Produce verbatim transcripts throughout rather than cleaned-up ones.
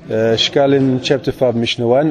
Shkalim chapter five, Mishnah one.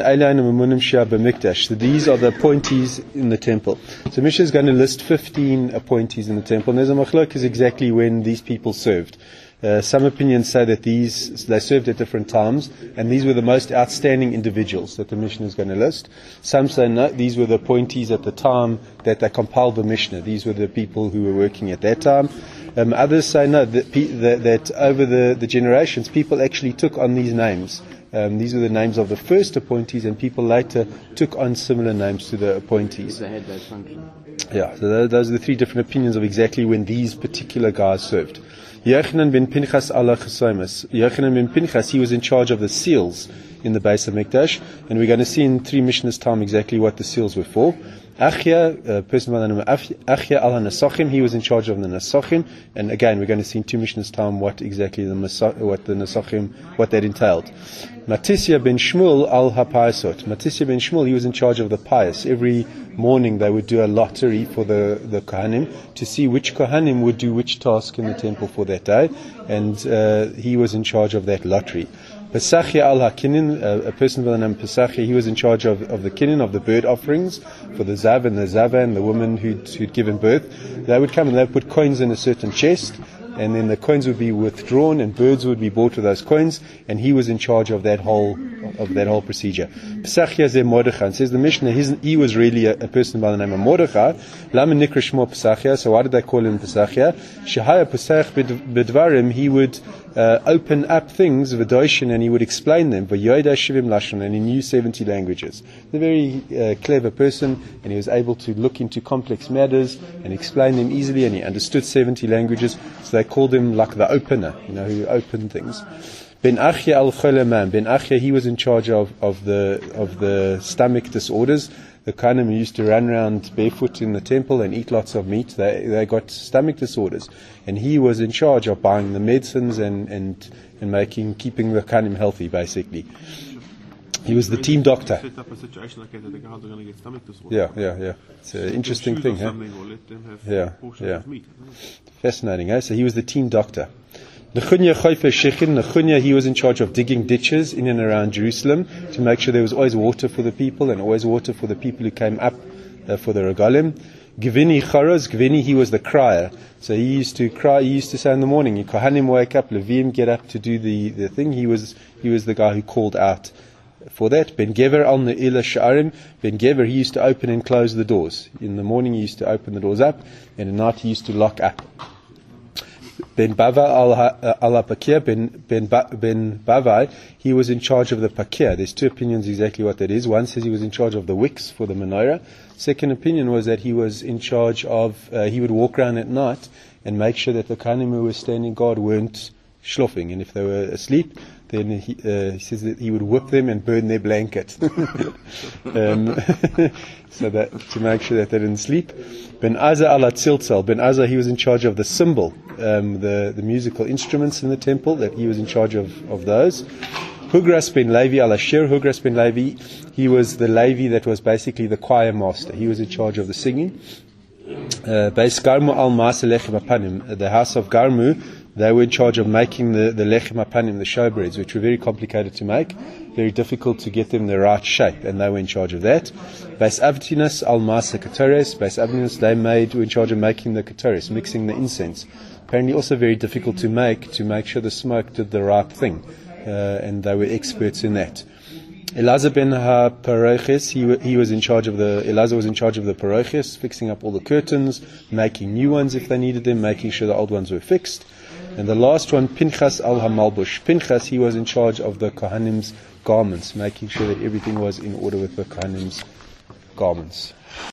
So these are the appointees in the temple. So Mishnah is going to list fifteen appointees in the temple. And there's a machlok is exactly when these people served. Uh, some opinions say that these they served at different times, and these were the most outstanding individuals that the Mishnah is going to list. Some say no, these were the appointees at the time that they compiled the Mishnah. These were the people who were working at that time. Um, others say no, that, that, that over the, the generations, people actually took on these names. Um, these were the names of the first appointees, and people later took on similar names to the appointees. They had that function. Yeah, so those are the three different opinions of exactly when these particular guys served. Yochanan ben Pinchas ala Chesaimas. Yochanan ben Pinchas, he was in charge of the seals in the Beis HaMikdash, and we're going to see in three Mishnahs' time exactly what the seals were for. Achia, a person by the name of Achia al Nasachim, he was in charge of the Nasachim, and again we're going to see in two Mishnahs' time what exactly the what the Nasachim, what that entailed. Matisya ben Shmuel al HaPayasot. Matisya ben Shmuel, he was in charge of the pious. Every morning they would do a lottery for the, the Kohanim to see which Kohanim would do which task in the temple for that day, and uh, he was in charge of that lottery. Pesachia al HaKinin, uh, a person by the name of Pesachia, he was in charge of, of the kinin, of the bird offerings for the Zav and the Zava and the woman who'd, who'd given birth. They would come and they would put coins in a certain chest, and then the coins would be withdrawn and birds would be bought with those coins, and he was in charge of that whole of that whole procedure. Pesachia ze Mordechai, and says the Mishnah, his, he was really a, a person by the name of Mordechai. Lama nikra shmo Pesachia, so why did they call him Pesachia? Shehaya Pesach bedvarim, he would uh, open up things, v'doishin, and he would explain them, v'yoda shivim lashon, and he knew seventy languages. A very uh, clever person, and he was able to look into complex matters and explain them easily, and he understood seventy languages, so they called him like the opener, you know, who opened things. Ben Achia al Choleman. Ben Achia, he was in charge of, of the of the stomach disorders. The Kohanim used to run around barefoot in the temple and eat lots of meat. They they got stomach disorders, and he was in charge of buying the medicines and and, and making keeping the Kohanim healthy, basically. He was the team doctor. Set up a situation like that, the guys are going to get stomach disorders. Yeah, yeah, yeah. It's an interesting thing, huh? Yeah, yeah. Fascinating, eh? So he was the team doctor. Nechunya Chayfe Shechin, Nechunya, he was in charge of digging ditches in and around Jerusalem to make sure there was always water for the people and always water for the people who came up uh, for the regalim. Gvini Charaz, Gvini, he was the crier. So he used to cry, he used to say in the morning, Kohanim wake up, Levim get up to do the, the thing. He was he was the guy who called out for that. Ben Gever al Ne'ila Sha'arim, Ben Gever, he used to open and close the doors. In the morning he used to open the doors up, and at night he used to lock up. Ben Bava al Pakir, Ben Ben Ben Bavai, he was in charge of the Pakir. There's two opinions exactly what that is. One says he was in charge of the wicks for the menorah. Second opinion was that he was in charge of, uh, he would walk around at night and make sure that the Kohanim who were standing guard weren't schloffing, and if they were asleep, then he, uh, he says that he would whip them and burn their blanket, um, so that to make sure that they didn't sleep. Ben Azza ala Tziltzal, Ben Azza, he was in charge of the cymbal, um, the the musical instruments in the temple. That he was in charge of of those. Hugras ben Levi ala Shir, Hugras ben Levi, he was the Levi that was basically the choir master. He was in charge of the singing. Uh, Beis Garmu al Maase Lechem Apanim, the house of Garmu, they were in charge of making the, the lechem apanim, the showbreads, which were very complicated to make, very difficult to get them the right shape, and they were in charge of that. Beis Avdinas al Maase Ketores, Beis Avdinas, they made, were in charge of making the ketores, mixing the incense. Apparently also very difficult to make, to make sure the smoke did the right thing, uh, and they were experts in that. Elazar ben ha-Paroches, he, he was in charge of the, Elazar was in charge of the Paroches, fixing up all the curtains, making new ones if they needed them, making sure the old ones were fixed. And the last one, Pinchas al-Hamalbush. Pinchas, he was in charge of the Kohanim's garments, making sure that everything was in order with the Kohanim's garments.